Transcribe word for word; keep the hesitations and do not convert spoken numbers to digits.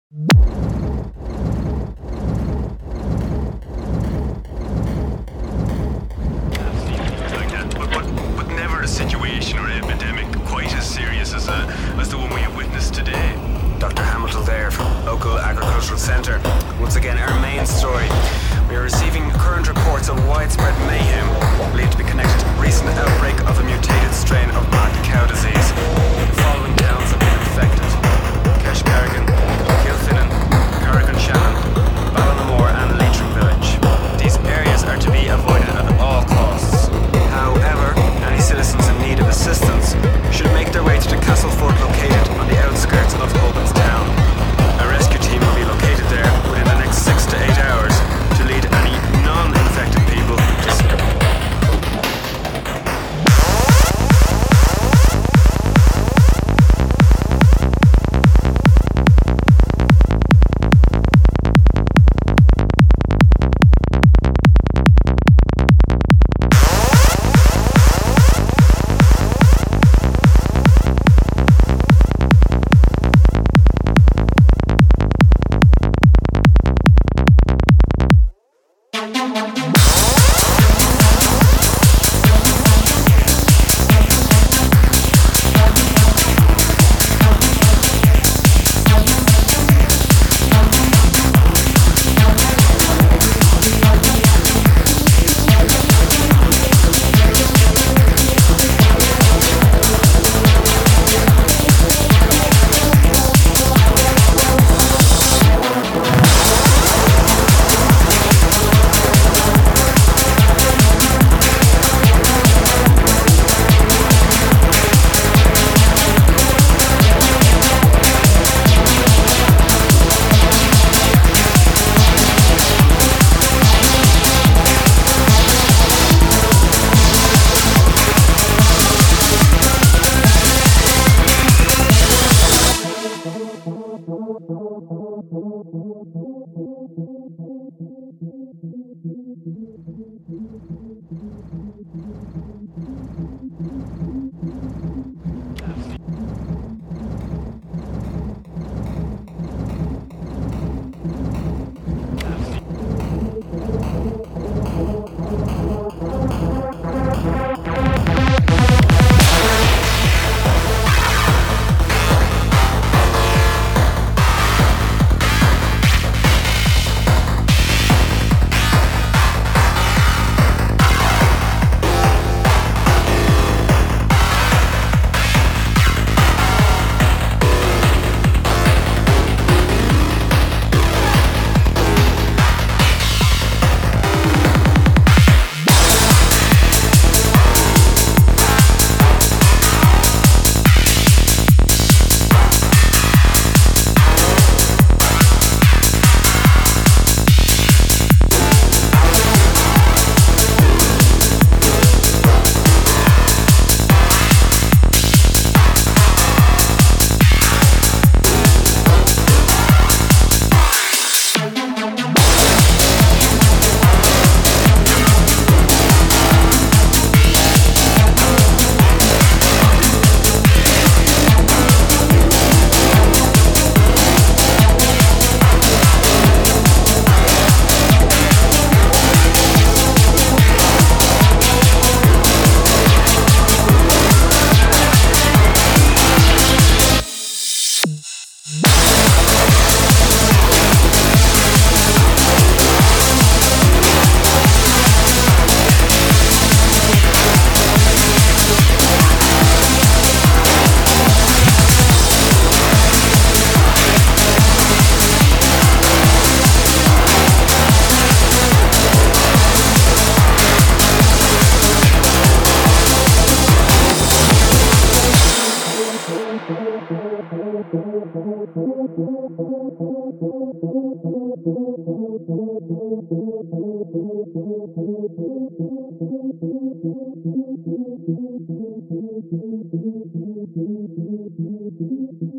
like that, but, but, but never a situation or epidemic quite as serious as, a, as the one we have witnessed today. Doctor Hamilton there from Local Agricultural Centre. Once again, our main story. We are receiving current reports of widespread mayhem believed to be connected to the recent outbreak of a mutated strain of mad cow disease. The following towns have been infected: Keshcarrigan, Kilfinnan, Carrick-on-Shannon, Ballinamore and Leitrim Village. These areas are to be avoided at all costs. However, any citizens in need of assistance should make their way to the Castlefort located on the outskirts of Hogan's Town. A rescue team will be located there within the next six to eight hours to lead any non-infected people to safety. Thank you.